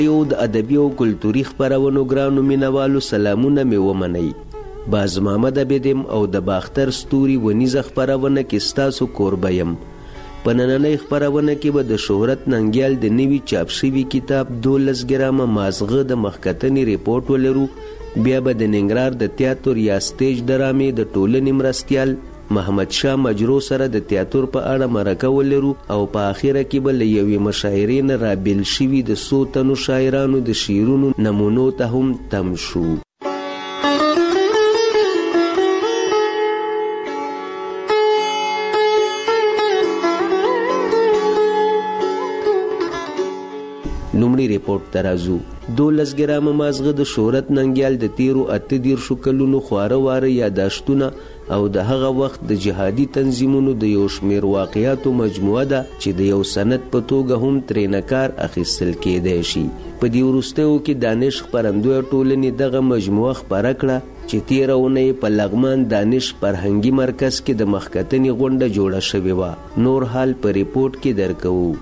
یو د ادبي او کلتوري خپرونو ګرانو مینوالو سلامونه مې ومنئ. باز محمد عبیدم او د باختر ستوري ونیزه خپرونه کې ستاسو کوربه یم. په نننۍ خپرونه کې به د شهرت ننګیال د نوي چاپ شوي کتاب 12 ګرامه مازغه د مخکتنې ریپورټ ولرو. بیا به د ننګرهار د تیاتر یا سټیج ډرامې د ټولنې مرستیال محمد شاه مجرو سره د تیاتر په اړه مرکه ولرو او په آخره کې به له یوې مشاعرې نه رابیل شوي د څو تنو شاعرانو د شعرونو نمونو ته هم تم شو. لومړی ریپورټ ته راځو. 12 ګرامه مازغه د شهرت ننګیال د تیرو 18 کلونو خواره واره یاداشتونه او د هغه وخت د جهادي تنظیمونو د یو شمیر واقعاتو مجموعه ده چې د یو سند په توګه هم ترېنه کار اخیستل کېدی شي. په دې وروستیو کې دانش خپرندویه ټولنې دغه مجموعه خپره کړه چې تېره اونۍ په لغمان دانش فرهنګي مرکز کې د مخکتنې غونډه جوړه شوې وه. نور حال په ریپورټ کې درکوو.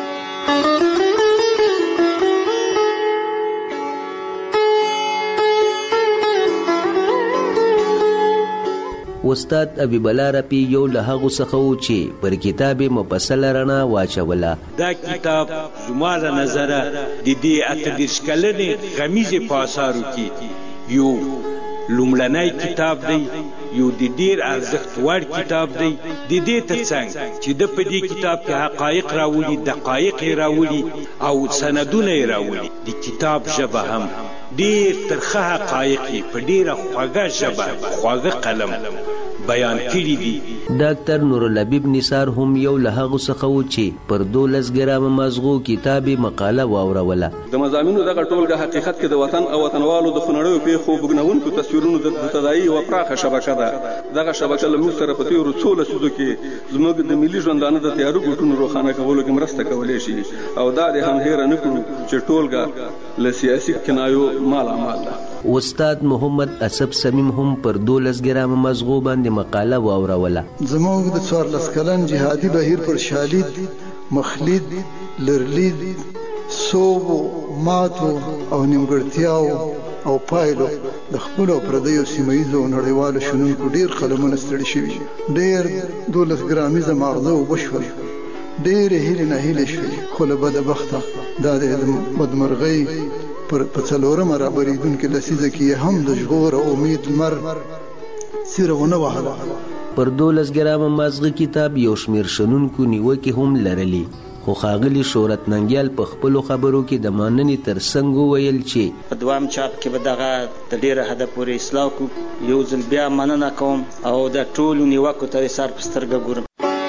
استاد حبیب الله رفیع یو له هغو څخه و چې پر کتاب مفصله رڼا واچوله. دا کتاب زما له نظره د دې 18 کلنې غمیزې په اثارو کې یو لومړنی کتاب دی، یو د ډېر ارزښت وړ کتاب دی. د دې ترڅنګ چې د په دې کتاب کې حقایق راولي، دقایق یې راولي او سندونه یې راولي. د کتاب ژبه هم ډېر ترخه حقایق یې په ډېره خوږه ژبه، خوږه قلم بیان کړي دي. ډاکټر نورالحبیب نثار هم یو له هغو څخه و چې پر 12 ګرامه مازغو کتاب مقاله واوروله. د مضامینو دغه ټولګه حقیقت کې د وطن او وطنوالو د خونړیو پیښو بګنونکو تصویرونو د تداعي یوه پراخه شبکه ده. دغه شبکه له موږ سره په تېرو 16 لسیزو کې زموږ د ملي ژوندانه د تیارو ګوټونو روښانه کولو کې مرسته کولی شي او دا دې هم هیره نه کړو چې ټولګه له سیاسي کنایو مالامال ده. استاد محمد اسب سمیم هم پر 12 ګرامه مازغو باندې مقاله واوروله. زموږ د 14 کلن جهادي بهیر پر شالید، مخلید، لرلید، صوب، ماتو او نیمګړتیاو او پایلو د خپلو پردیو سیمهیزو او نړیوالو شنونکو ډېر قلمونه ستړي شوي. ډېر 12 ګرامیزه ماغزه وبشول، ډېرې هیلې ناهیلې شوې، خو له بده بخته دا د بدمرغۍ په څلورمه رابرېدونکې لسیزه کې هم د ژغور او امید لمر څیره ونه وهله. پر 12 ګرامه مازغه کتاب یو شمیر شنونکو نیوکې هم لرلې، خو ښاغلي شهرت ننګیال په خپلو خبرو کې د مننې تر څنګ وویل چې په دوام چاپ کې به دغه د ډېره حده پورې اصلاح کړو. یو ځل بیا مننه کوم او د ټولو نیوکو ته سر په سترګه ګورم.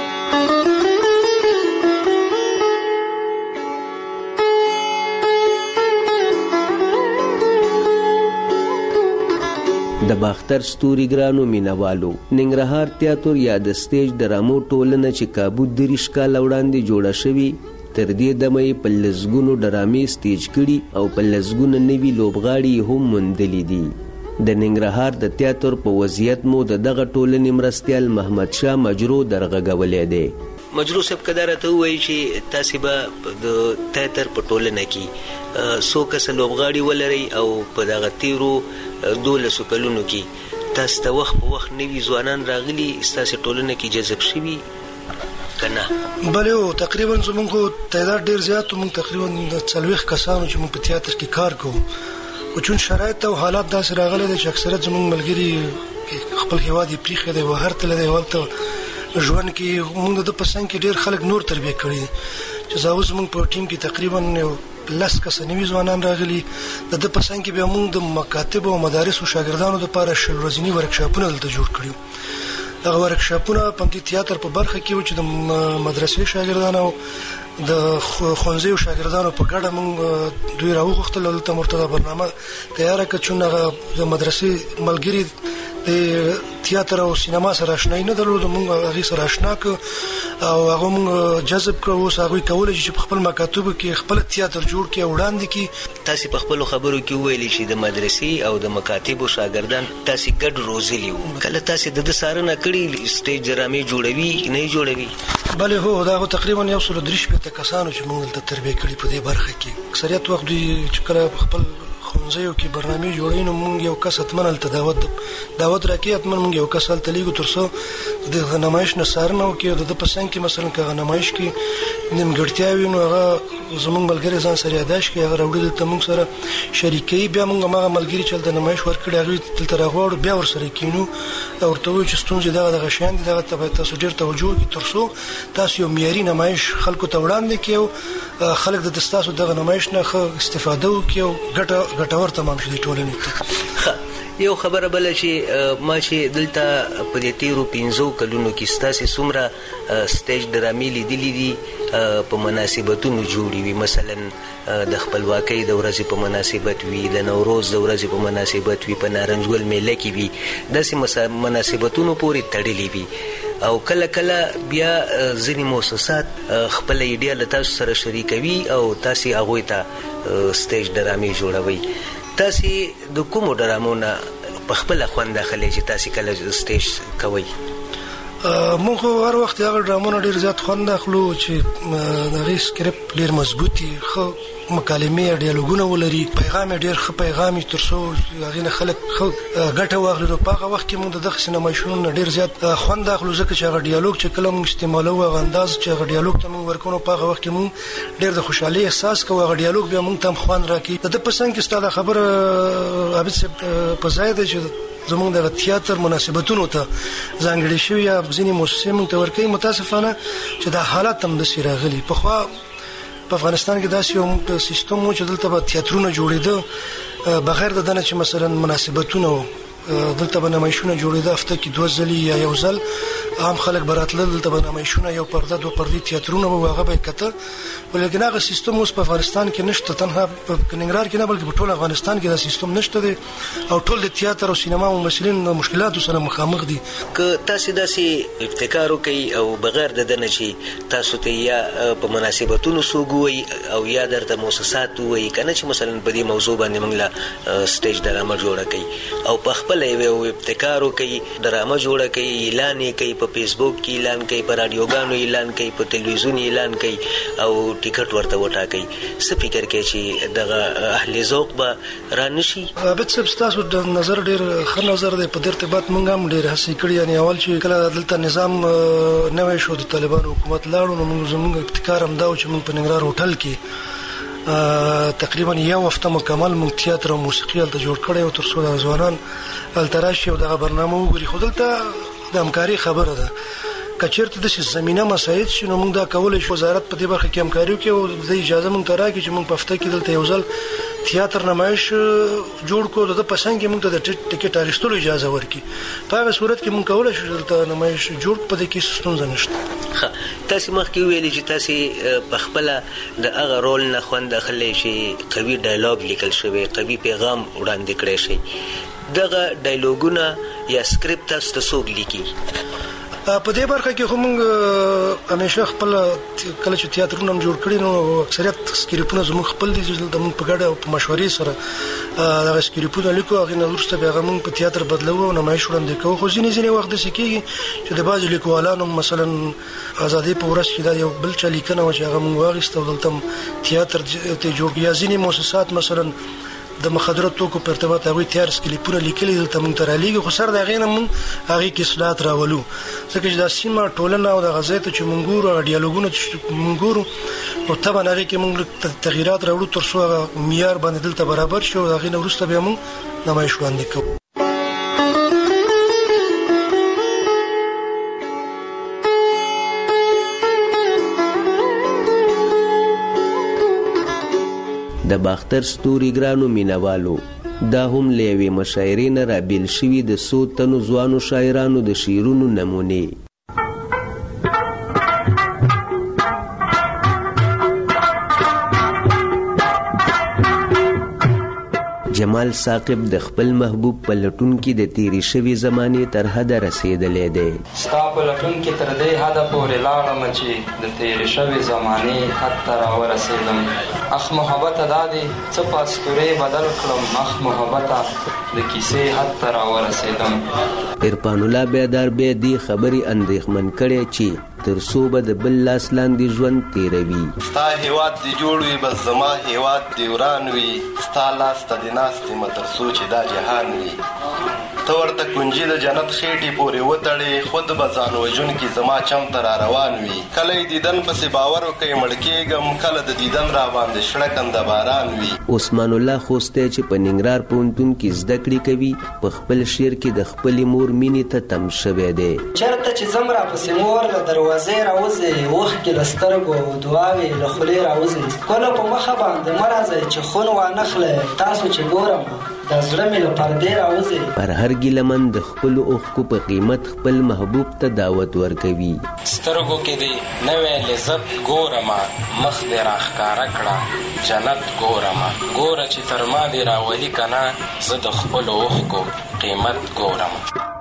د باختر ستوري ګرانو مینوالو، ننګرهار تیاتر یا د سټیج ډرامو ټولنه چې کابو 30 کاله وړاندې جوړه شوې، تر دې دمه یې په لسګونو ډرامې سټیج کړي او په لسګونه نوي لوبغاړي هم موندلي دي. د ننګرهار د تیاتر په وضعیت مو د دغه ټولنې مرستیال محمد شاه مجرو درغږولی دی. مجرو صاحب که دا راته ووایي چې تاسې به د تیاتر په ټولنه کې څو کسه لوبغاړي ولرئ او په دغه تیرو 12 کلونو کې تاسو ته وخت په وخت نوي ځوانان راغلي ستاسې ټولنه کې جذب شوي که نه؟ بلې تقریبا زموږ تعداد ډېر زیات و. موږ تقریبا 40 کسانو چې موږ په تیاتر کې کار کوو، خو چون شرایط او حالات داسې راغلی دی چې اکثریت زموږ ملګري خپل هېواد یې پرېښی دی، بهر تللی دی. هلته ژوند کې موږ د ده په څنګ کې ډېر خلک نور تربیه کړي دي چې زه اوس زموږ په ټیم کې تقریبا 10 کسه نوي ځوانان راغلي. د ده په څنګ کې بیا موږ د مکاتبو او مدارسو شاګردانو دپاره 20 ورځني ورکشاپونه دلته جوړ کړي. دغه ورکشاپونه په همدې تیاتر په برخه کې وو چې د مدرسې شاګردان او د ښوونځیو شاګردانو په ګډه موږ دوی راوغوښتل دلته مرتده برنامه تیاره کړه. چون هغه د مدرسې ملګري د تیاتر او سینما سره اشنایي نه درلوده، موږ هغې سره اشنا کړو او هغه موږ جذب کړو. اوس هغه کولای شي چې په خپل مکاتبو کې خپل تیاتر جوړ کړي او وړاندې کړي. تاسو په خپل خبرو کې ویلي چې د مدرسې او د مکاتبو شاګردان تاسو ګډ روزلي وو. کله تاسو د سارنه کړي سټیج ډرامې جوړوي نه جوړوي؟ بله هو، دا تقریبا 130 کسانو چې موږ دلته تربیه کړي په دې برخه کې. اکثریت وخت دوی چې کله خپل ښوونځیو کې برنامې جوړوي نو موږ یو کس حتما هلته دعوت راکړي، حتما موږ یو کس هلته لیږو تر څو د نمایش نه څارنه وکړي او د په څنګ کې مثلا که هغه نمایش کې نیمګړتیا وي نو هغه زموږ ملګري ځان سره یاداشت کړي، هغه راوړي دلته موږ سره شریکوي. بیا موږ هماغه ملګري چې هلته نمایش ورکړي هغوی دلته راغواړو، بیا ورسره کینو او ورته وایو چې ستونزې دغه شیان دي، دغه ته باید تاسو ډېر توجه وکړئ تر څو تاسو یو معیاري نمایش خلکو ته وړاندې کړئ او خلک د ستاسو دغه نمایش نه ښه استفاده وکړي او ګټور تمام شي د ټولنې ته. یو خبره بله چې ما چې دلته په دې تیرو 15 کلونو کې ستاسې څومره سټیج ډرامې لیدلې دي په مناسبتونو جوړې وي، مثلا د خپلواکۍ د ورځې په مناسبت وي، د نوروز د ورځې په مناسبت وي، په نارنجګل میله کې وي، داسې مناسبتونو پورې تړلې وي. او کله کله بیا ځینې مؤسسات خپل ایډیا له تاسو سره شریکوي او تاسو هغوی ته سټیج ډرامې جوړوي. تاسو د کومو ډرامو نه په خپل خوند اخلئ چې تاسو کله سټیج کوئ؟ موږ هر وخت هغه ډرامونه ډېر زیات خوند اخلو چې د هغې سکرپټ ډېر مضبوط وي، ښه مکالمې ډیالوګونه ولري، پیغام ډېر ښه پیغام وي تر څو هغې نه خلک ښه ګټه واخلي. نو په هغه وخت کې موږ د دغسې نمایشونو نه ډېر زیات خوند اخلو ځکه چې هغه ډیالوګ چې کله موږ استعمالوو، هغه انداز چې هغه ډیالوګ ته موږ ورکوو، په هغه وخت کې موږ ډېر د خوشحالۍ احساس کوو. هغه ډیالوګ بیا موږ ته هم خوند راکوي. د ده په څنګ کې ستا دا خبره عابد صاحب په ځای ده چې زموږ د تیاتر مناسبتونو ته ځانګړې شوي یا ځینې مؤسسې موږ ته ورکوي. متاسفانه چې دا حالات هم داسې راغلي. پخوا په افغانستان کې داسې یو سیستم و چې دلته به تیاترونه جوړېده بغیر د ده نه چې مثلا مناسبتونه و، دلته به نمایشونه جوړېده هفته کې 2 ځلې یا یو ځل، عام خلک به راتلل، دلته به نمایشونه یو پرده 2 پردې تیاترونه به هغه به یې کته. ولیکن هغه سیستم اوس په افغانستان کې نشته، تنها په ننګرهار کې نه بلکې په ټول افغانستان کې دا سیستم نشته دی او ټول د تیاتر او سینما ممثلین د مشکلاتو سره مخامخ دي. که تاسو داسې ابتکار وکړئ او بغیر د ده نه چې تاسو ته یا په مناسبتونو څوک ووایي او یا درته مؤسسات ووایي که نه چې مثلا په دې موضوع باندې موږ له سټیج ډرامه جوړه کړئ او په خپله یو ابتکار وکړئ، ډرامه جوړه کړئ، اعلان یې کوي، په فیسبوک کې اعلان کوي، په راډیوګانو اعلان کوي، په تلویزیون اعلان کوي او ټیکټ ورته وټاکئ، څه فکر کوئ چې دغه اهل ذوق به را نشي؟ عابد صاحب ستاسو د نظر ډېر ښه نظر دی. په دې ارتباط موږ هم ډېر هڅې کړي. یعنې اول چې کله دلته نظام نوی شو، د طالبانو حکومت لاړو، نو موږ زموږ ابتکار هم دا و چې موږ په ننګرهار هوټل کې تقریبا یو هفته مکمل موږ تیاتر او موسیقي هلته جوړ کړی و تر څو د ځوانان هلته راشي او دغه برنامه وګوري. خو دلته د همکاري خبره ده. که چېرته داسې زمینه مساعد شي نو موږ دا کولی شو وزارت په دې برخه کې همکاري وکړي او د اجازه موږ ته راکړي چې موږ په هفته کې دلته یو ځل تیاتر نمایش جوړ کړو، د ده په څنګ کې موږ ته د ټکټ اخیستلو اجازه ورکړي. په هغه صورت کې موږ کولی شو دلته نمایش جوړ کړو، په دې کې ستونزه نشته. ښه، تاسې مخکې وویلې چې تاسې پخپله د هغه رول نه خوند اخلئ چې قوي ډایلاګ لیکل شوی، قوي پیغام وړاندې کړی شي. دغه ډایلاګونه یا سکرپټ تاسو ته څوک لیکي؟ په دې برخه کې خو موږ همیشه خپل کله چې تیاترونه هم جوړ کړي نو اکثریت سکرپټونه زموږ خپل دي چې موږ په ګډه او په مشورې سره دغه سکرپټونه لیکو. هغې نه وروسته بیا هغه موږ په تیاتر بدلوو او نمایش وړاندې کوو. خو ځینې وخت داسې کېږي چې د بعضې لیکوالانو مثلا ازادۍ په ورځ کې دا یو بل چا لیکنه وه چې هغه موږ واخیسته او دلته تیاتر ته جوړ یا ځینې مؤسسات مثلا د مخدره توکو په ارتباط هغوی تیار سکلیپونه لیکلي دلته موږ ته رالیږي، خو سر د هغې نه موږ هغې کې اصلاحات راولو ځکه چې دا سیمه ټولنه او دغه ځای ته چې موږ ګورو هغه ډیالوګونه چې موږ ګورو نو طبعا هغې کې موږ تغییرات راوړو تر څو هغه معیار باندې دلته برابر شي او د هغې نه وروسته بیا موږ نمایش وړاندې کوو. د باختر ستوري ګرانو مینوالو، دا هم له یوې مشاعرې نه رابیل شوي د څو تنو ځوانو شاعرانو د شعرونو نمونې. جمال ثاقب د خپل محبوب په لټون کې د تیرې شوې زمانې تر حده رسېدلی دی. ستا په لټون کې تر دې حده پورې لاړم چې د تیرې شوې زمانې حد ته راورسېدم. اخ محبته دا دی څه په اسطورې بدل کړم، اخ محبته د کیسې حد ته راورسېدم. عرفان الله بیدار بیا دې خبرې اندېښمن کړی چې تر څو به د بل لاس لاندې ژوند تیروي. ستا هیواد دې جوړ وي بس زما هیواد دې وران وي، ستا لاس ته دې ناست یم تر څو چې دا جهان وي. ته ورته کنجي د جنت خېټې پورې وتړې، خود به ځان وژونکي زما چم ته را روان وي. کله یې دیدن پسې باور وکړئ مړ کېږم، کله د دیدن را باندې شړه کنده باران وي. عثمان الله خوستی چې په ننګرهار پوهنتون کې زده کړې کوي په خپل شعر کې د خپلې مور مینې ته تم شوی دی. چېرته چې ځم راپسې مور له دروازې راوځي، اوښکې له سترګو او دعاوې له خولې راوځي. ښکلو په مخه باندې مه راځئ چې خون وانخلئ، تاسو چې ګورم د زړه مې له پردې راوځي. پر هر ګیلمن د خپلو اوښکو په قیمت خپل محبوب ته دعوت ورکوي. سترګو کې دې نوی لذت ګورمه، مخ دې راښکاره کړه جنت ګورمه. ګوره چې تر ما دې راولي که نه، زه د خپلو اوښکو قیمت ګورم.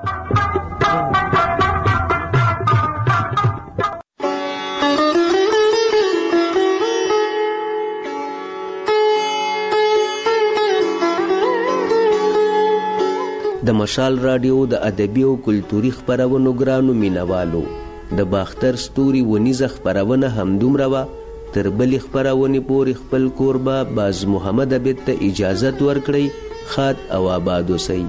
د مشال راډیو د ادبي او کلتوري خپرونو ګرانو مینوالو، د باختر ستوري ونیزه خپرونه همدومره وه. تر بلې خپرونې پورې خپل کوربه باز محمد عبید ته اجازت ورکړئ. ښاد او آباد اوسئ.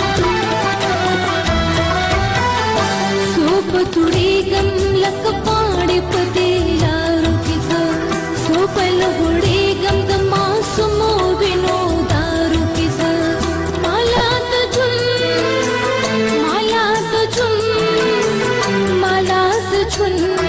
तुड़ी गम लक وطن